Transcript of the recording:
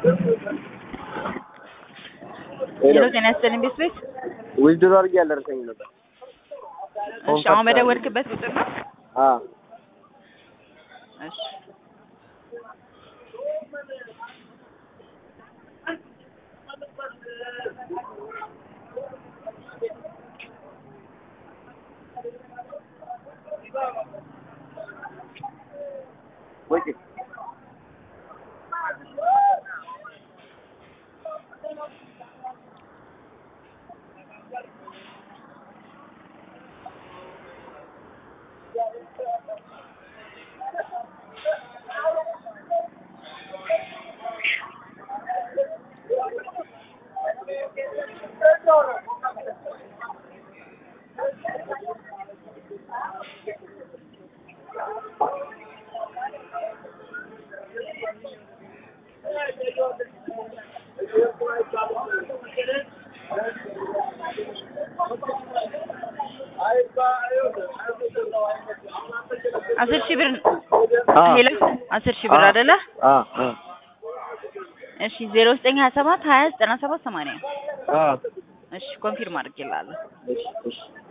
ሄሎ ጤና ይስጥልኝ ቤት ዊዝድሮ አድርጌ ያልደረሰኝ ነበር። እሺ አሁን በደወልክበት ቁጥር ነው? አዎ እሺ ወይ 10,000 ብር ሄሎ 10,000 ብር አይደለ? እሺ 0927 20 97 80 እሺ ኮንፊርም አድርጌልሃለሁ። እሺ